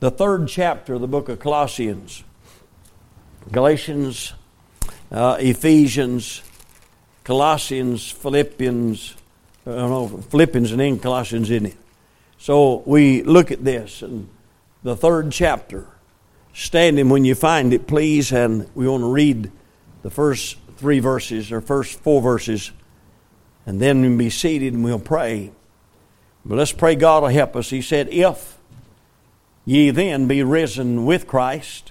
the 3rd chapter of the book of Colossians. Galatians, Ephesians, Colossians, Philippians, Philippians and then Colossians, isn't it? So we look at this in the 3rd chapter. Standing when you find it, please, and we want to read the first 3 verses or first 4 verses, and then we'll be seated and we'll pray. But let's pray God will help us. He said, if ye then be risen with Christ,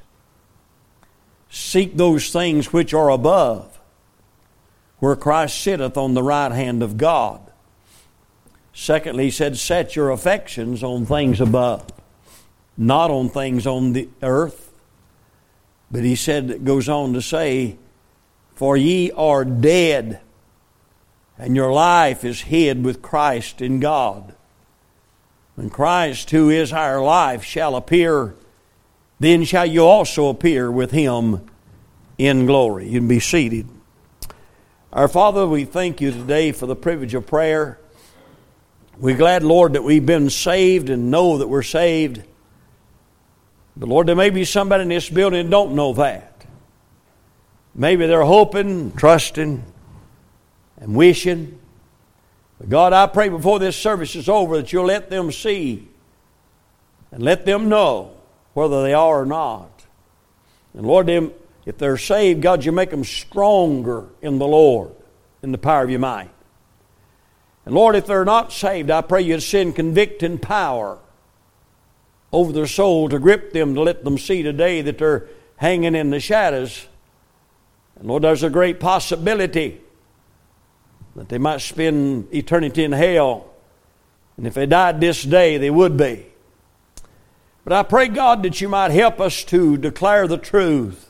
seek those things which are above, where Christ sitteth on the right hand of God. Secondly, he said, set your affections on things above, not on things on the earth. But he said, it goes on to say, for ye are dead, and your life is hid with Christ in God. When Christ, who is our life, shall appear, then shall you also appear with Him in glory. You can be seated. Our Father, we thank You today for the privilege of prayer. We're glad, Lord, that we've been saved and know that we're saved. But Lord, there may be somebody in this building that don't know that. Maybe they're hoping, trusting, and wishing. But God, I pray before this service is over that You'll let them see and let them know whether they are or not. And Lord, if they're saved, God, You make them stronger in the Lord, in the power of Your might. And Lord, if they're not saved, I pray You'd send convicting power over their soul to grip them, to let them see today that they're hanging in the shadows. And Lord, there's a great possibility that they might spend eternity in hell. And if they died this day, they would be. But I pray, God, that You might help us to declare the truth.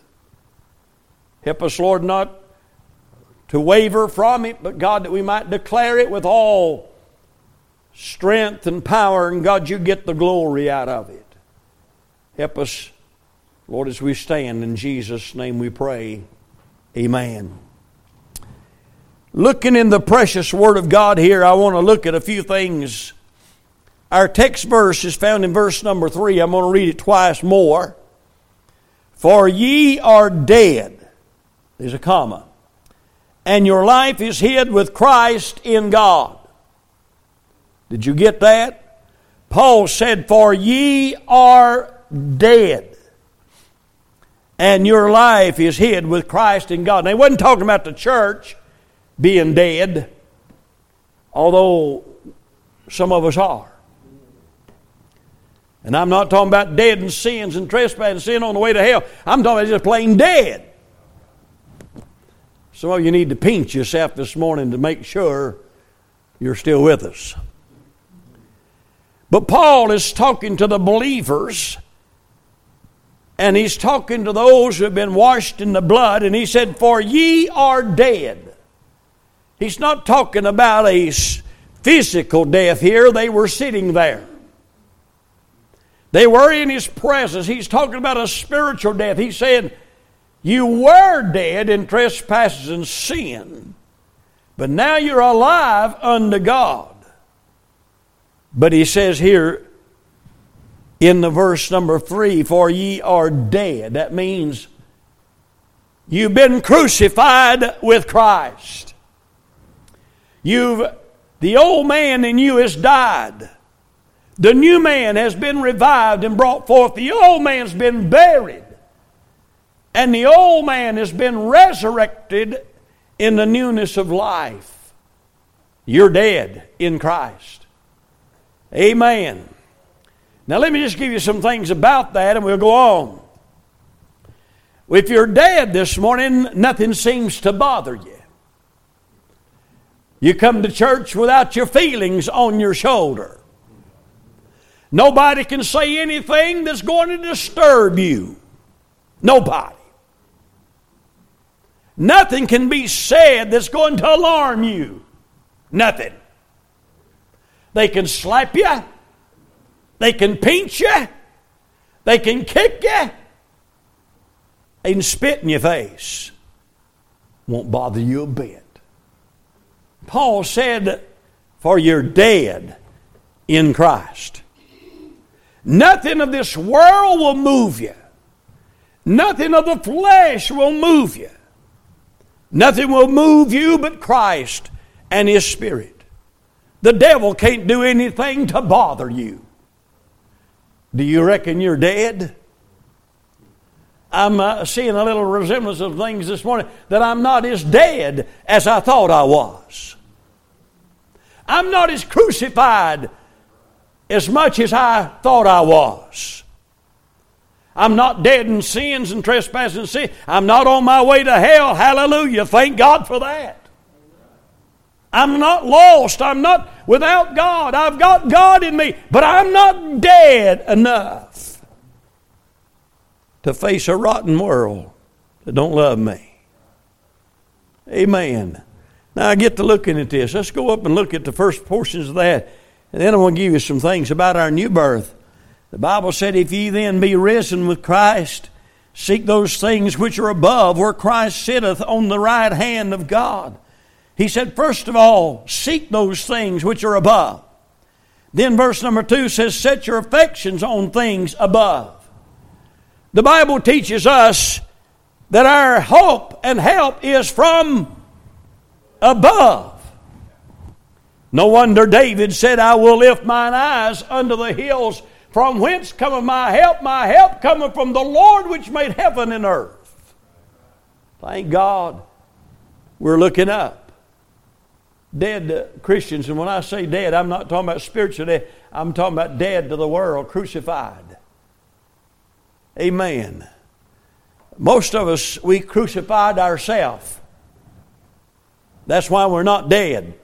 Help us, Lord, not to waver from it, but God, that we might declare it with all strength and power, and God, You get the glory out of it. Help us, Lord, as we stand. In Jesus' name we pray. Amen. Looking in the precious Word of God here, I want to look at a few things. Our text verse is found in verse number 3. I'm going to read it twice more. For ye are dead. There's a comma. And your life is hid with Christ in God. Did you get that? Paul said, for ye are dead, and your life is hid with Christ in God. Now, he wasn't talking about the church being dead, although some of us are. And I'm not talking about dead in sins and trespass and sin on the way to hell. I'm talking about just plain dead. Some of you need to pinch yourself this morning to make sure you're still with us. But Paul is talking to the believers, and he's talking to those who have been washed in the blood, and he said, for ye are dead. He's not talking about a physical death here. They were sitting there. They were in His presence. He's talking about a spiritual death. He said, you were dead in trespasses and sin, but now you're alive unto God. But he says here in the verse number 3, for ye are dead. That means you've been crucified with Christ. The old man in you has died. The new man has been revived and brought forth. The old man's been buried. And the old man has been resurrected in the newness of life. You're dead in Christ. Amen. Now let me just give you some things about that and we'll go on. If you're dead this morning, nothing seems to bother you. You come to church without your feelings on your shoulder. Nobody can say anything that's going to disturb you. Nobody. Nothing can be said that's going to alarm you. Nothing. They can slap you. They can pinch you. They can kick you. They can spit in your face. Won't bother you a bit. Paul said, for you're dead in Christ. Nothing of this world will move you. Nothing of the flesh will move you. Nothing will move you but Christ and His Spirit. The devil can't do anything to bother you. Do you reckon you're dead? I'm seeing a little resemblance of things this morning, that I'm not as dead as I thought I was. I'm not as crucified as much as I thought I was. I'm not dead in sins and trespasses and sin. I'm not on my way to hell. Hallelujah. Thank God for that. I'm not lost. I'm not without God. I've got God in me. But I'm not dead enough to face a rotten world that don't love me. Amen. Now I get to looking at this. Let's go up and look at the first portions of that. And then I want to give you some things about our new birth. The Bible said, if ye then be risen with Christ, seek those things which are above, where Christ sitteth on the right hand of God. He said, first of all, seek those things which are above. Then verse number 2 says, set your affections on things above. The Bible teaches us that our hope and help is from above. No wonder David said, I will lift mine eyes unto the hills, from whence cometh my help cometh from the Lord which made heaven and earth. Thank God we're looking up. Dead Christians, and when I say dead, I'm not talking about spiritual death, I'm talking about dead to the world, crucified. Amen. Most of us, we crucified ourselves. That's why we're not dead.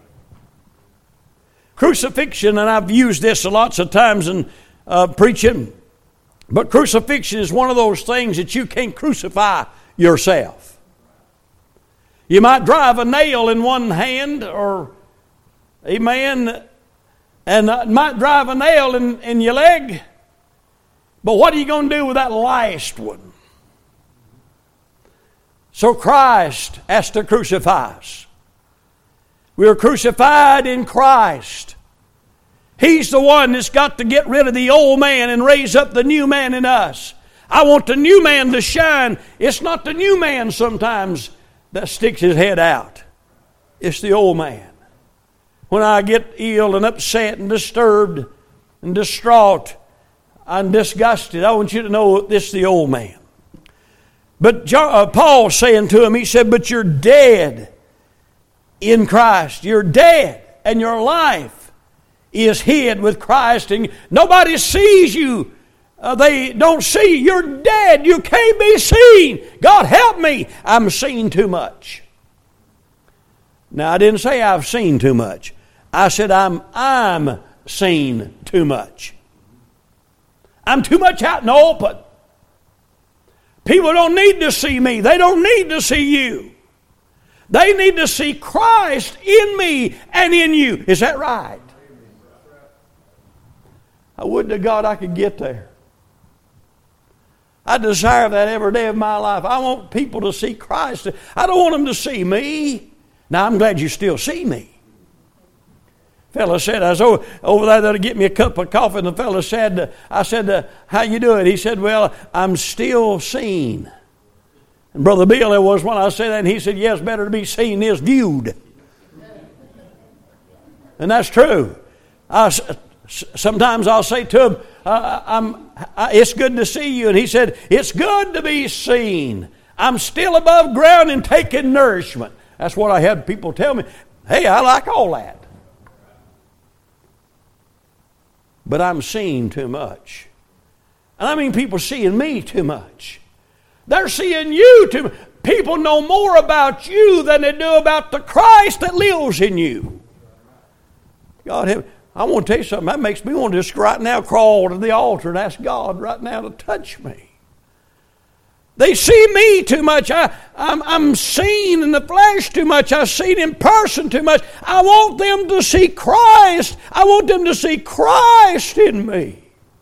Crucifixion, and I've used this lots of times in preaching, but crucifixion is one of those things that you can't crucify yourself. You might drive a nail in one hand, or, amen, and might drive a nail in your leg, but what are you going to do with that last one? So Christ has to crucify us. We are crucified in Christ. He's the one that's got to get rid of the old man and raise up the new man in us. I want the new man to shine. It's not the new man sometimes that sticks his head out. It's the old man. When I get ill and upset and disturbed and distraught and disgusted, I want you to know this is the old man. But Paul's saying to him, he said, but you're dead in Christ. You're dead, and your life is hid with Christ, and nobody sees you. They don't see. You're dead. You can't be seen. God help me. I'm seeing too much. Now, I didn't say I've seen too much. I said I'm seeing too much. I'm too much out in the open. People don't need to see me. They don't need to see you. They need to see Christ in me and in you. Is that right? I would to God I could get there. I desire that every day of my life. I want people to see Christ. I don't want them to see me. Now, I'm glad you still see me. Fellow said, I was over there to get me a cup of coffee, and the fellow said, I said, how you doing? He said, well, I'm still seen. And Brother Bill, there was one I said that, and he said, yes, better to be seen is viewed. And that's true. Sometimes I'll say to him, it's good to see you. And he said, it's good to be seen. I'm still above ground and taking nourishment. That's what I had people tell me. Hey, I like all that. But I'm seeing too much. And I mean people seeing me too much. They're seeing you too much. People know more about you than they do about the Christ that lives in you. God help me. I want to tell you something. That makes me want to just right now crawl to the altar and ask God right now to touch me. They see me too much. I'm seen in the flesh too much. I'm seen in person too much. I want them to see Christ. I want them to see Christ in me.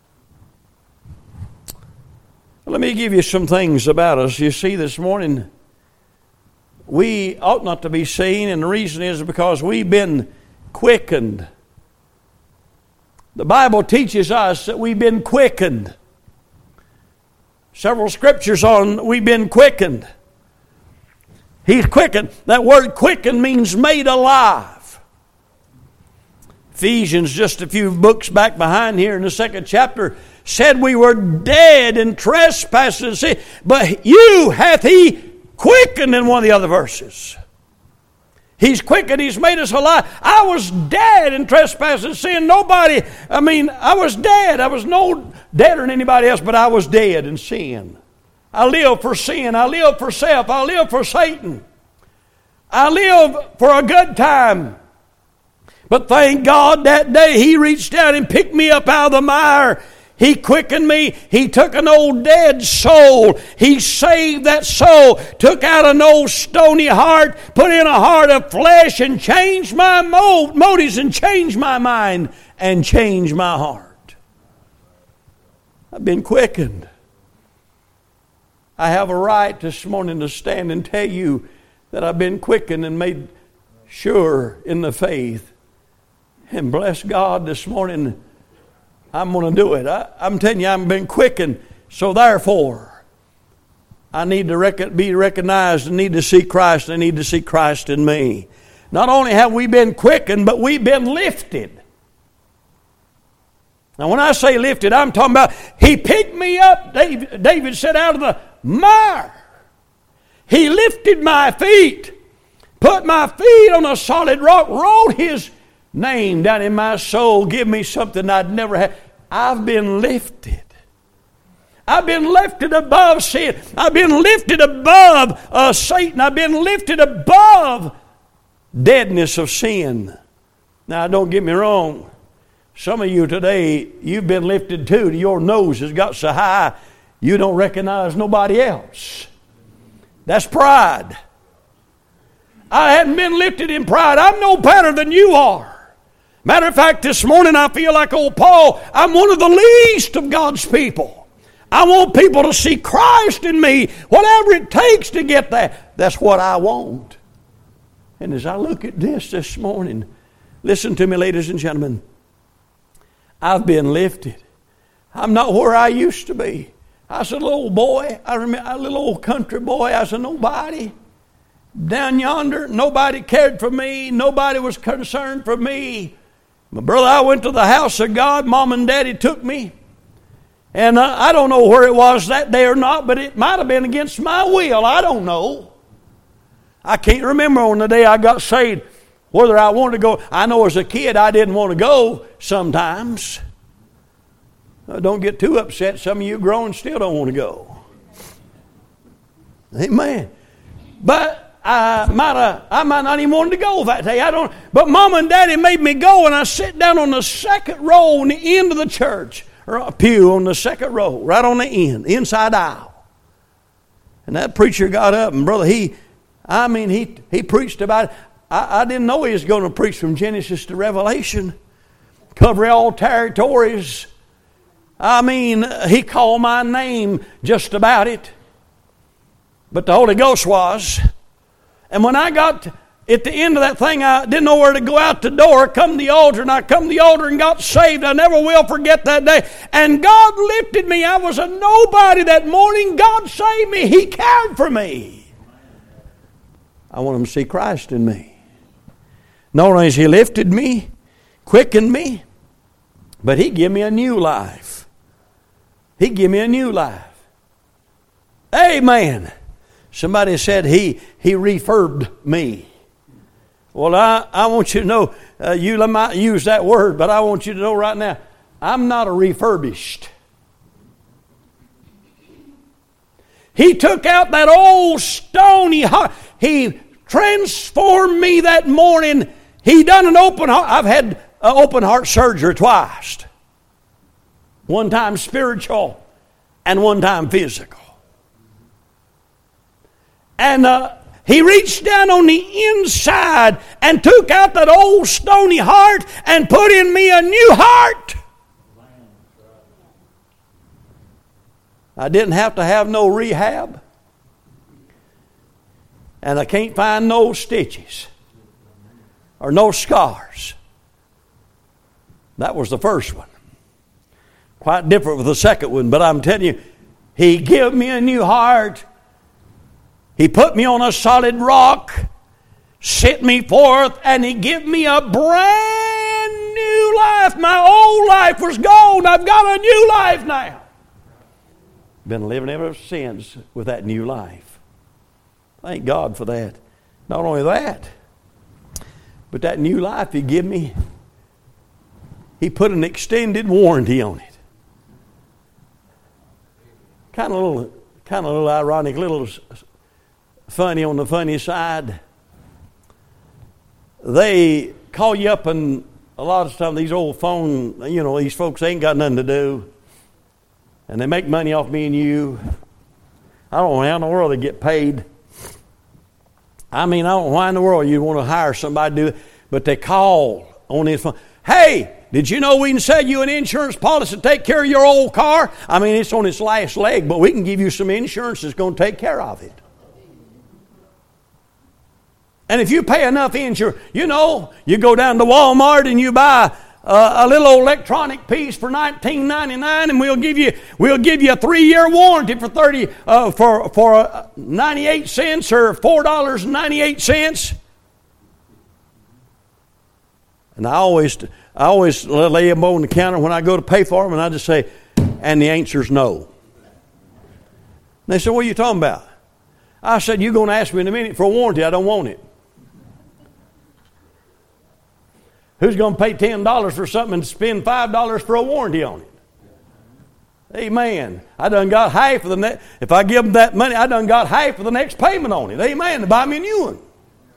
Let me give you some things about us. You see, this morning, we ought not to be seen, and the reason is because we've been quickened. The Bible teaches us that we've been quickened. Several scriptures on we've been quickened. He's quickened. That word quickened means made alive. Ephesians, just a few books back behind here in the 2nd chapter, said we were dead in trespasses, but you hath He quickened in one of the other verses. He's quickened. He's made us alive. I was dead in trespasses, sin. I was dead. I was no deader than anybody else, but I was dead in sin. I live for sin. I live for self. I live for Satan. I live for a good time. But thank God that day He reached down and picked me up out of the mire. He quickened me. He took an old dead soul. He saved that soul. Took out an old stony heart. Put in a heart of flesh and changed my motives and changed my mind and changed my heart. I've been quickened. I have a right this morning to stand and tell you that I've been quickened and made sure in the faith. And bless God this morning, I'm going to do it. I'm telling you, I've been quickened. So therefore, I need to be recognized and need to see Christ. I need to see Christ in me. Not only have we been quickened, but we've been lifted. Now when I say lifted, I'm talking about He picked me up, David said, out of the mire. He lifted my feet, put my feet on a solid rock, wrote His name down in my soul, give me something I'd never had. I've been lifted. I've been lifted above sin. I've been lifted above Satan. I've been lifted above deadness of sin. Now, don't get me wrong. Some of you today, you've been lifted too. Your nose has got so high, you don't recognize nobody else. That's pride. I hadn't been lifted in pride. I'm no better than you are. Matter of fact, this morning I feel like old Paul. I'm one of the least of God's people. I want people to see Christ in me. Whatever it takes to get that, that's what I want. And as I look at this morning, listen to me, ladies and gentlemen. I've been lifted. I'm not where I used to be. I was a little old boy. I remember a little old country boy. I was a nobody. Down yonder, nobody cared for me. Nobody was concerned for me. My brother, I went to the house of God. Mom and Daddy took me. And I don't know where it was that day or not, but it might have been against my will. I don't know. I can't remember on the day I got saved whether I wanted to go. I know as a kid I didn't want to go sometimes. Don't get too upset. Some of you grown still don't want to go. Amen. But I might not even want to go that day. But Mom and Daddy made me go, and I sat down on the second row on the end of the church, or a pew on the second row, right on the end, inside aisle. And that preacher got up, and brother, he preached about it. I didn't know he was going to preach from Genesis to Revelation, cover all territories. He called my name just about it. But the Holy Ghost was. And when I got at the end of that thing, I didn't know where to go out the door. Come to the altar, and I come to the altar and got saved. I never will forget that day. And God lifted me. I was a nobody that morning. God saved me. He cared for me. I want them to see Christ in me. Not only has He lifted me, quickened me, but He gave me a new life. He gave me a new life. Amen. Somebody said he refurbed me. Well, I want you to know, you might use that word, but I want you to know right now, I'm not a refurbished. He took out that old stony heart. He transformed me that morning. He done an open heart. I've had open heart surgery twice. One time spiritual and one time physical. And He reached down on the inside and took out that old stony heart and put in me a new heart. I didn't have to have no rehab. And I can't find no stitches or no scars. That was the first one. Quite different with the second one, but I'm telling you, He gave me a new heart. He put me on a solid rock, set me forth, and He gave me a brand new life. My old life was gone. I've got a new life now. Been living ever since with that new life. Thank God for that. Not only that, but that new life He gave me, He put an extended warranty on it. Kind of a little ironic, a little funny on the funny side. They call you up, and a lot of times these old phone, these folks ain't got nothing to do, and they make money off me and you. I don't know how in the world they get paid. I don't know why in the world you'd want to hire somebody to do it, but they call on his phone. Hey, did you know we can sell you an insurance policy to take care of your old car? It's on its last leg, but we can give you some insurance that's going to take care of it. And if you pay enough insurance, you go down to Walmart and you buy a little electronic piece for $19.99, and we'll give you a 3-year warranty for 98 cents or $4.98. And I always lay them on the counter when I go to pay for them, and I just say, and the answer's no. And they said, what are you talking about? I said, you're going to ask me in a minute for a warranty. I don't want it. Who's going to pay $10 for something and spend $5 for a warranty on it? Amen. I done got half of the next. If I give them that money, I done got half of the next payment on it. Amen. To buy me a new one.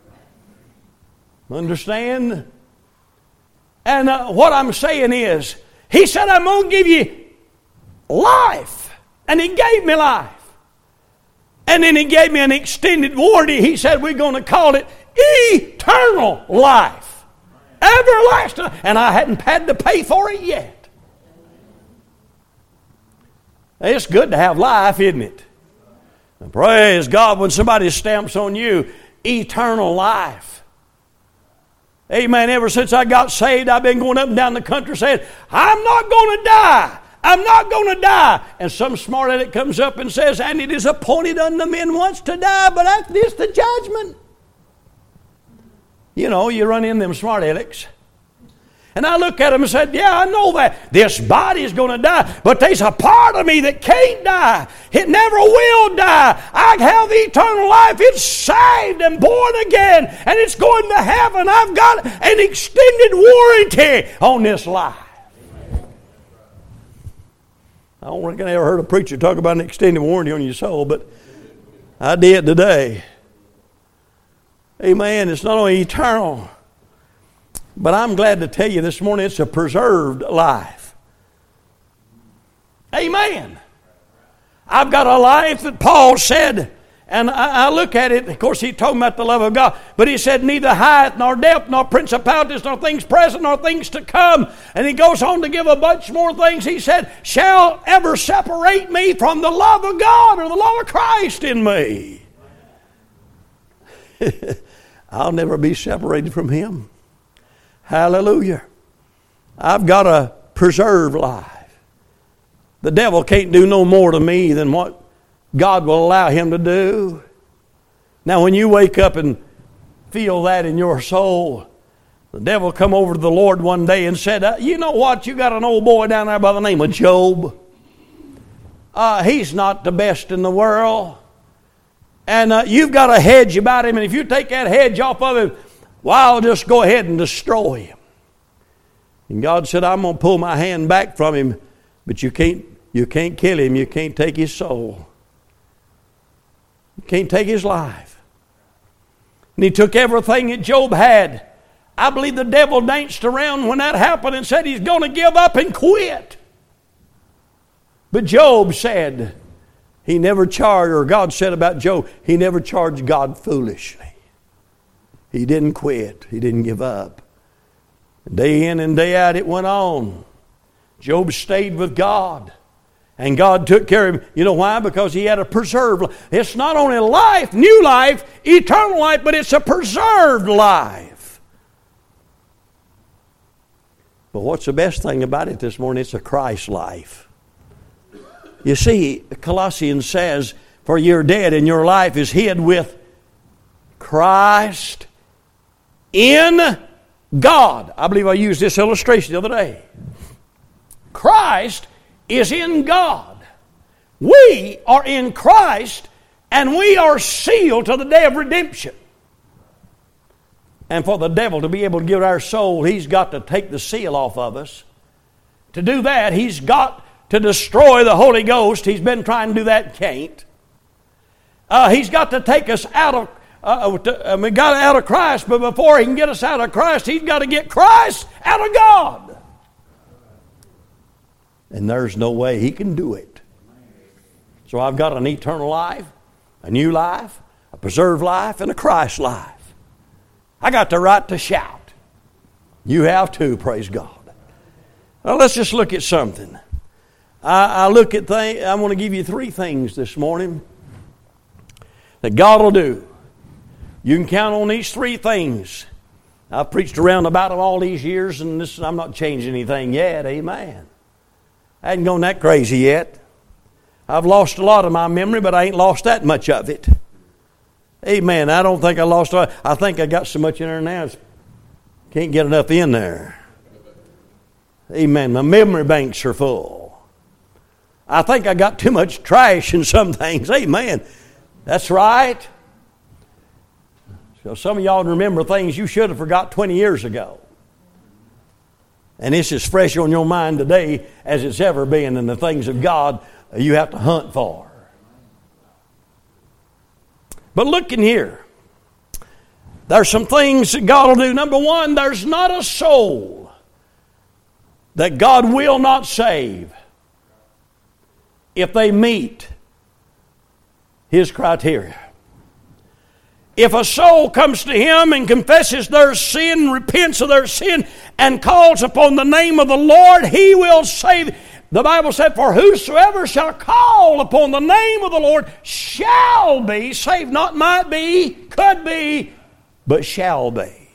Understand? And what I'm saying is, He said, I'm going to give you life. And He gave me life. And then He gave me an extended warranty. He said, we're going to call it eternal life. Everlasting. And I hadn't had to pay for it yet. It's good to have life, isn't it? And praise God when somebody stamps on you eternal life. Amen. Ever since I got saved, I've been going up and down the country saying, I'm not going to die. I'm not going to die. And some smart aleck comes up and says, and it is appointed unto men once to die, but after this the judgment. You run in them smart alecks. And I look at them and said, yeah, I know that. This body is going to die, but there's a part of me that can't die. It never will die. I have eternal life. It's saved and born again, and it's going to heaven. I've got an extended warranty on this life. I don't reckon I ever heard a preacher talk about an extended warranty on your soul, but I did today. Amen. It's not only eternal, but I'm glad to tell you this morning it's a preserved life. Amen. I've got a life that Paul said, and I look at it, of course he told me about the love of God, but he said neither height nor depth nor principalities nor things present nor things to come. And he goes on to give a bunch more things. He said, shall ever separate me from the love of God or the love of Christ in me. I'll never be separated from Him. Hallelujah. I've got a preserved life. The devil can't do no more to me than what God will allow him to do. Now when you wake up and feel that in your soul, the devil come over to the Lord one day and said, you know what, you got an old boy down there by the name of Job. He's not the best in the world. And you've got a hedge about him, and if you take that hedge off of him, well, I'll just go ahead and destroy him. And God said, I'm going to pull my hand back from him, but you can't kill him. You can't take his soul. You can't take his life. And He took everything that Job had. I believe the devil danced around when that happened and said he's going to give up and quit. But Job said, he never charged, or God said about Job, he never charged God foolishly. He didn't quit. He didn't give up. Day in and day out it went on. Job stayed with God. And God took care of him. You know why? Because he had a preserved life. It's not only life, new life, eternal life, but it's a preserved life. But what's the best thing about it this morning? It's a Christ life. You see, Colossians says, for you're dead and your life is hid with Christ in God. I believe I used this illustration the other day. Christ is in God. We are in Christ, and we are sealed to the day of redemption. And for the devil to be able to get our soul, he's got to take the seal off of us. To do that, he's got to destroy the Holy Ghost. He's been trying to do that, can't. He's got to take us out of Christ, but before he can get us out of Christ, he's got to get Christ out of God. And there's no way he can do it. So I've got an eternal life, a new life, a preserved life, and a Christ life. I got the right to shout. You have too, praise God. Well, let's just look at something. I want to give you 3 things this morning that God will do. You can count on these 3 things. I've preached around about them all these years, and I'm not changing anything yet. Amen. I hadn't gone that crazy yet. I've lost a lot of my memory, but I ain't lost that much of it. Amen. I don't think I lost. I think I got so much in there now, can't get enough in there. Amen. My memory banks are full. I think I got too much trash in some things. Amen. That's right. So some of y'all remember things you should have forgot 20 years ago. And it's as fresh on your mind today as it's ever been, and the things of God you have to hunt for. But look in here. There's some things that God will do. Number 1, there's not a soul that God will not save if they meet His criteria. If a soul comes to Him and confesses their sin, repents of their sin, and calls upon the name of the Lord, He will save. The Bible said, for whosoever shall call upon the name of the Lord shall be saved. Not might be, could be, but shall be.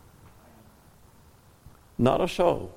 Not a soul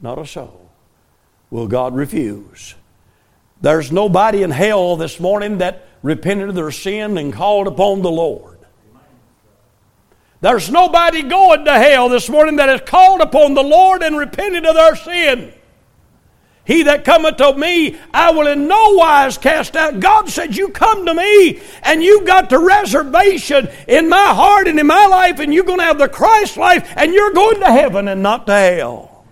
will God refuse. There's nobody in hell this morning that repented of their sin and called upon the Lord. There's nobody going to hell this morning that has called upon the Lord and repented of their sin. He that cometh to me, I will in no wise cast out. God said, you come to me, and you've got the reservation in my heart and in my life, and you're going to have the Christ life, and you're going to heaven and not to hell.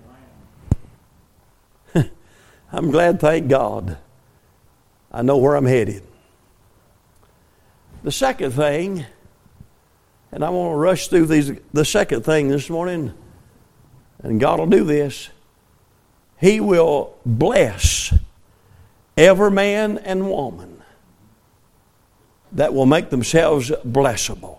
I'm glad, thank God, I know where I'm headed. The second thing, and I want to rush through the second thing this morning, and God will do this. He will bless every man and woman that will make themselves blessable.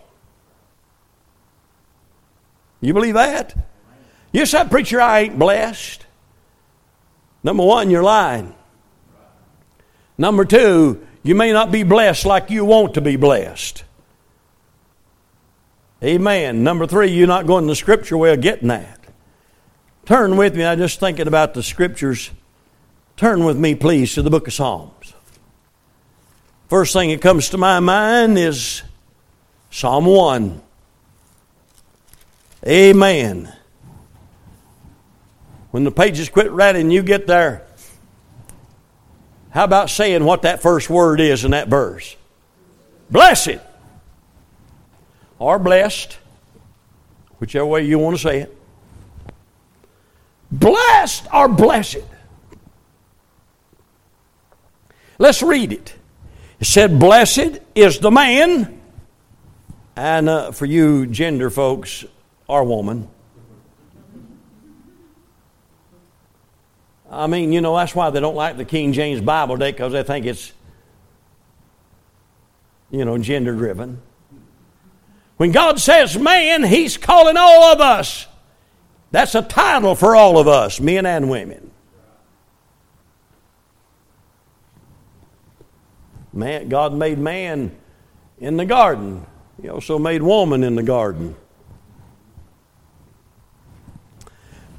You believe that? You said, preacher, I ain't blessed. Number 1, you're lying. Number 2, you may not be blessed like you want to be blessed. Amen. Number 3, you're not going to the Scripture way of getting that. Turn with me. I'm just thinking about the Scriptures. Turn with me, please, to the book of Psalms. First thing that comes to my mind is Psalm 1. Amen. When the pages quit writing, you get there. How about saying what that first word is in that verse? Blessed. Or blessed. Whichever way you want to say it. Blessed or blessed. Let's read it. It said, blessed is the man, and for you gender folks, or woman. I mean, that's why they don't like the King James Bible today, because they think it's, gender driven. When God says man, He's calling all of us. That's a title for all of us, men and women. Man, God made man in the garden. He also made woman in the garden.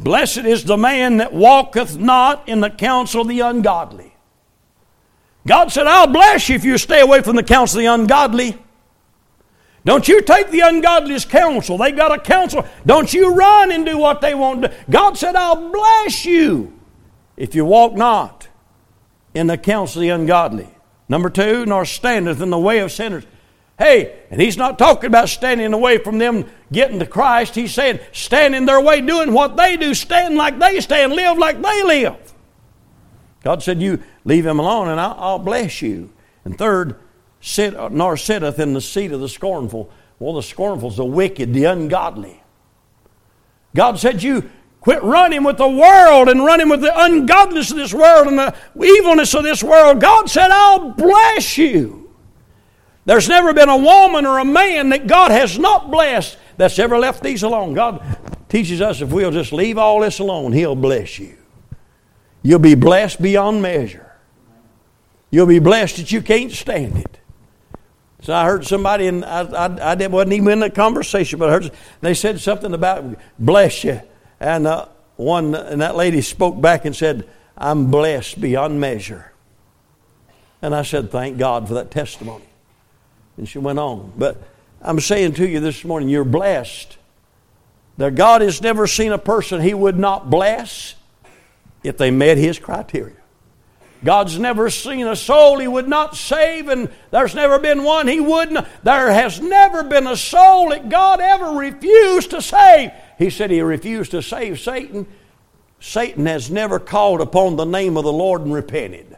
Blessed is the man that walketh not in the counsel of the ungodly. God said, I'll bless you if you stay away from the counsel of the ungodly. Don't you take the ungodly's counsel. They got a counsel. Don't you run and do what they want to do. God said, I'll bless you if you walk not in the counsel of the ungodly. Number 2, nor standeth in the way of sinners. Hey, and He's not talking about standing away from them getting to Christ. He's saying stand in their way, doing what they do, stand like they stand, live like they live. God said, you leave him alone and I'll bless you. And third, nor sitteth in the seat of the scornful. Well, the scornful's the wicked, the ungodly. God said, you quit running with the world and running with the ungodliness of this world and the evilness of this world. God said, I'll bless you. There's never been a woman or a man that God has not blessed that's ever left these alone. God teaches us if we'll just leave all this alone, He'll bless you. You'll be blessed beyond measure. You'll be blessed that you can't stand it. So I heard somebody, and I wasn't even in the conversation, but I heard they said something about bless you. And that lady spoke back and said, I'm blessed beyond measure. And I said, thank God for that testimony. And she went on. But I'm saying to you this morning, you're blessed. That God has never seen a person He would not bless if they met His criteria. God's never seen a soul He would not save, and there's never been one He wouldn't. There has never been a soul that God ever refused to save. He said He refused to save Satan. Satan has never called upon the name of the Lord and repented.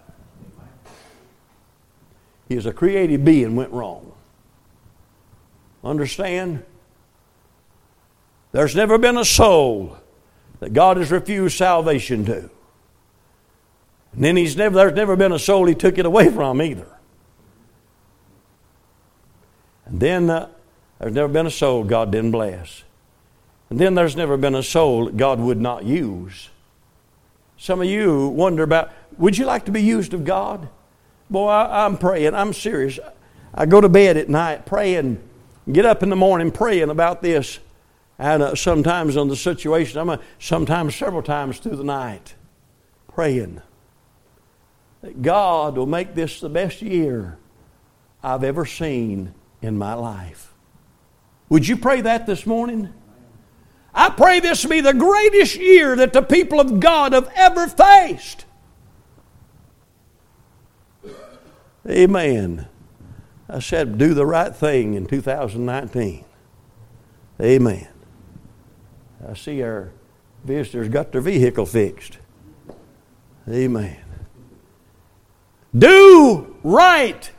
He is a created being, went wrong. Understand? There's never been a soul that God has refused salvation to. And then there's never been a soul He took it away from either. And then there's never been a soul God didn't bless. And then there's never been a soul that God would not use. Some of you wonder about, would you like to be used of God? Boy, I'm praying. I'm serious. I go to bed at night praying, get up in the morning praying about this. And sometimes on the situation, sometimes several times through the night, praying that God will make this the best year I've ever seen in my life. Would you pray that this morning? I pray this will be the greatest year that the people of God have ever faced. Amen. I said do the right thing in 2019. Amen. I see our visitors got their vehicle fixed. Amen. Do right.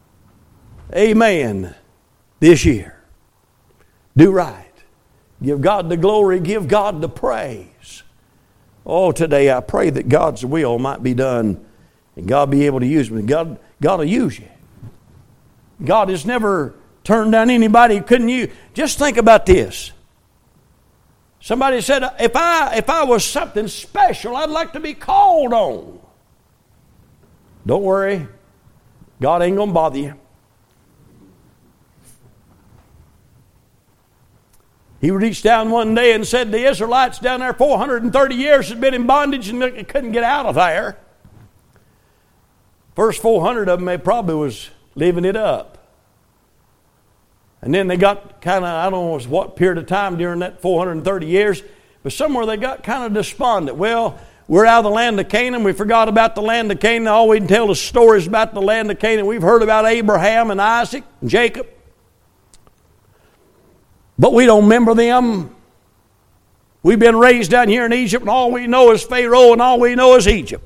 Amen. This year. Do right. Give God the glory. Give God the praise. Oh, today I pray that God's will might be done and God be able to use me. God will use you. God has never turned down anybody who couldn't use. Just think about this. Somebody said, if I was something special, I'd like to be called on. Don't worry. God ain't going to bother you. He reached down one day and said the Israelites down there 430 years had been in bondage and they couldn't get out of there. First 400 of them, they probably was living it up. And then they got kind of, I don't know what period of time during that 430 years, but somewhere they got kind of despondent. Well, we're out of the land of Canaan. We forgot about the land of Canaan. All we can tell is stories about the land of Canaan. We've heard about Abraham and Isaac and Jacob. But we don't remember them. We've been raised down here in Egypt, and all we know is Pharaoh, and all we know is Egypt.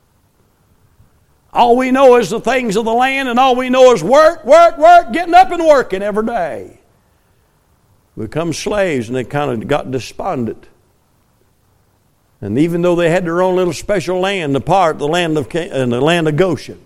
All we know is the things of the land, and all we know is work, getting up and working every day. We become slaves, and they kind of got despondent. And even though they had their own little special land apart, the land of Goshen.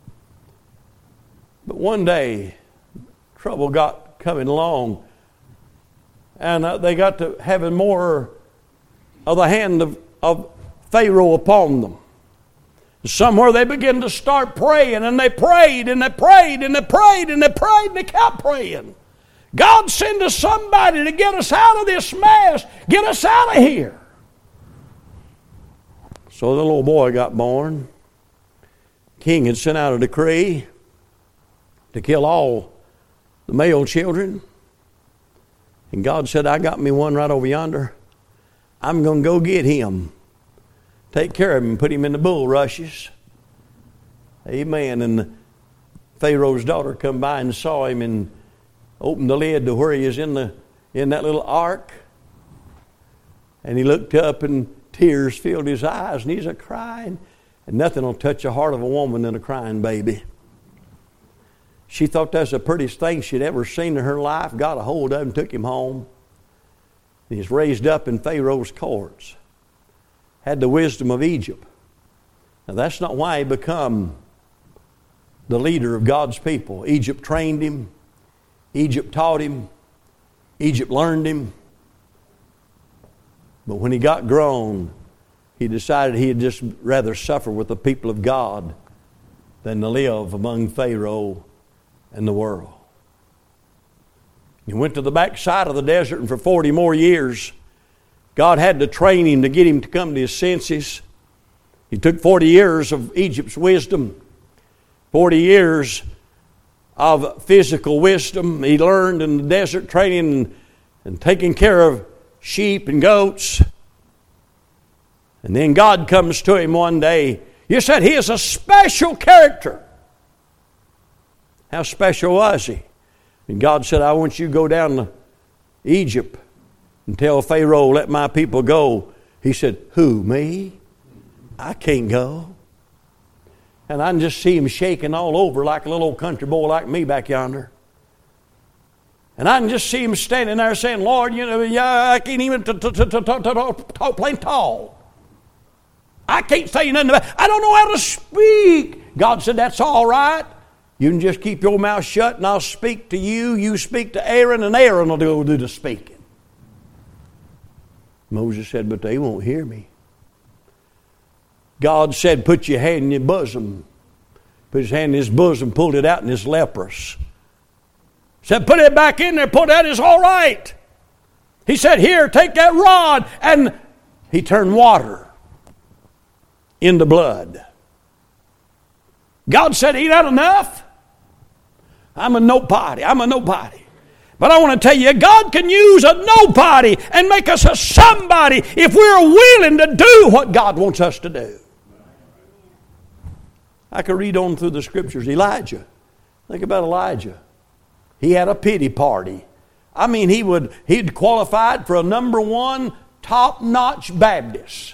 But one day, trouble got coming along, and they got to having more of the hand of Pharaoh upon them. Somewhere they began to start praying, and they prayed, and they prayed, and they prayed, and they prayed, and they kept praying. God, send us somebody to get us out of this mess. Get us out of here. So the little boy got born. King had sent out a decree to kill all the male children. And God said, I got me one right over yonder. I'm going to go get him. Take care of him and put him in the bulrushes. Amen. And Pharaoh's daughter come by and saw him and opened the lid to where he is in that little ark. And he looked up and tears filled his eyes and he's a-crying. And nothing will touch the heart of a woman than a crying baby. She thought that's the prettiest thing she'd ever seen in her life. Got a hold of him, took him home. And he's raised up in Pharaoh's courts. Had the wisdom of Egypt. Now that's not why he become the leader of God's people. Egypt trained him. Egypt taught him. Egypt learned him. But when he got grown, he decided he'd just rather suffer with the people of God than to live among Pharaoh and the world. He went to the backside of the desert, and for 40 more years, God had to train him to get him to come to his senses. He took 40 years of Egypt's wisdom, 40 years of physical wisdom he learned in the desert, training and taking care of sheep and goats. And then God comes to him one day. You said he is a special character. How special was he? And God said, I want you to go down to Egypt and tell Pharaoh, let my people go. He said, who, me? I can't go. And I can just see him shaking all over like a little old country boy like me back yonder. And I can just see him standing there saying, Lord, I can't even talk plain tall. I can't say nothing about it. I don't know how to speak. God said, that's all right. You can just keep your mouth shut and I'll speak to you. You speak to Aaron and Aaron will do the speaking. Moses said, but they won't hear me. God said, put your hand in your bosom. Put his hand in his bosom, pulled it out, and it's leprous. Said, put it back in there, put that, it's all right. He said, here, take that rod. And he turned water into blood. God said, ain't that enough? I'm a nobody. But I want to tell you, God can use a nobody and make us a somebody if we're willing to do what God wants us to do. I could read on through the scriptures. Elijah. Think about Elijah. He had a pity party. I mean, he'd qualified for a number one top-notch Baptist.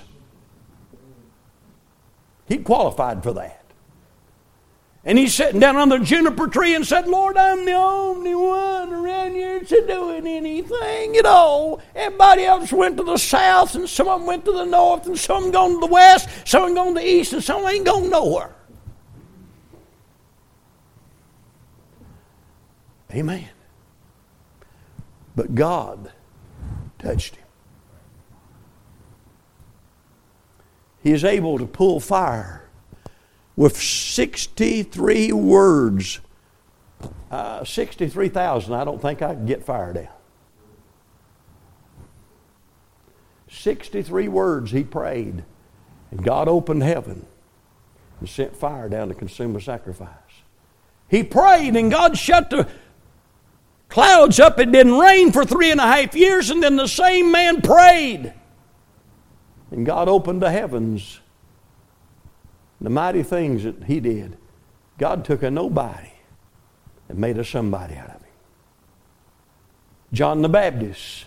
He qualified for that. And he's sitting down under the juniper tree and said, Lord, I'm the only one around here that's doing anything at all. Everybody else went to the south, and some of them went to the north, and some of them gone to the west, some of them gone to the east, and some of them ain't going nowhere. Amen. But God touched him. He is able to pull fire with 63 words. 63,000, I don't think I could get fire down. 63 words he prayed, and God opened heaven and sent fire down to consume the sacrifice. He prayed, and God shut the clouds up. It didn't rain for 3.5 years, and then the same man prayed, and God opened the heavens. The mighty things that he did, God took a nobody and made a somebody out of him. John the Baptist,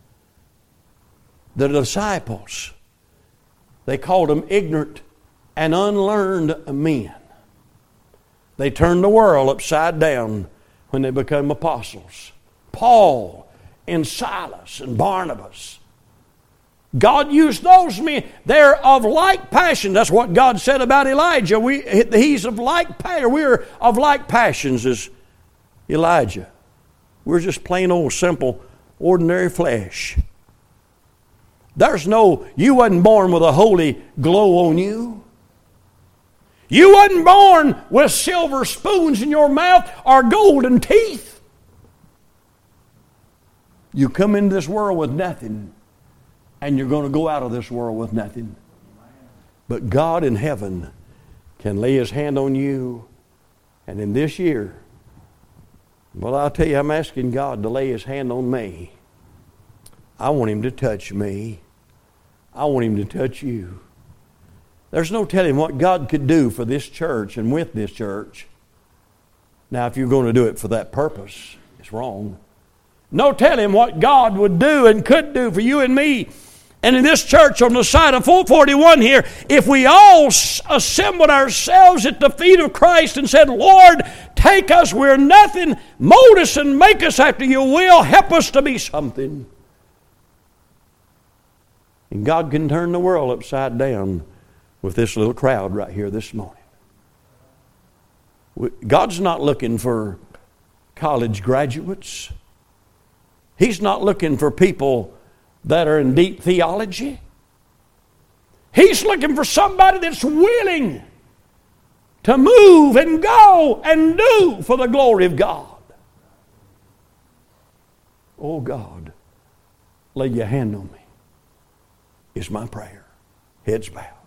the disciples, they called them ignorant and unlearned men. They turned the world upside down when they became apostles. Paul and Silas and Barnabas. God used those men. They're of like passion. That's what God said about Elijah. He's of like passion. We're of like passions as Elijah. We're just plain old simple, ordinary flesh. You wasn't born with a holy glow on you. You wasn't born with silver spoons in your mouth or golden teeth. You come into this world with nothing. And you're going to go out of this world with nothing. But God in heaven can lay His hand on you. And in this year, well, I'll tell you, I'm asking God to lay His hand on me. I want Him to touch me. I want Him to touch you. There's no telling what God could do for this church and with this church. Now, if you're going to do it for that purpose, it's wrong. No telling what God would do and could do for you and me. And in this church on the side of 441 here, if we all assembled ourselves at the feet of Christ and said, Lord, take us, we're nothing, mold us and make us after your will, help us to be something. And God can turn the world upside down with this little crowd right here this morning. God's not looking for college graduates. He's not looking for people that are in deep theology. He's looking for somebody that's willing to move and go and do for the glory of God. Oh God, lay your hand on me is my prayer. Heads bowed.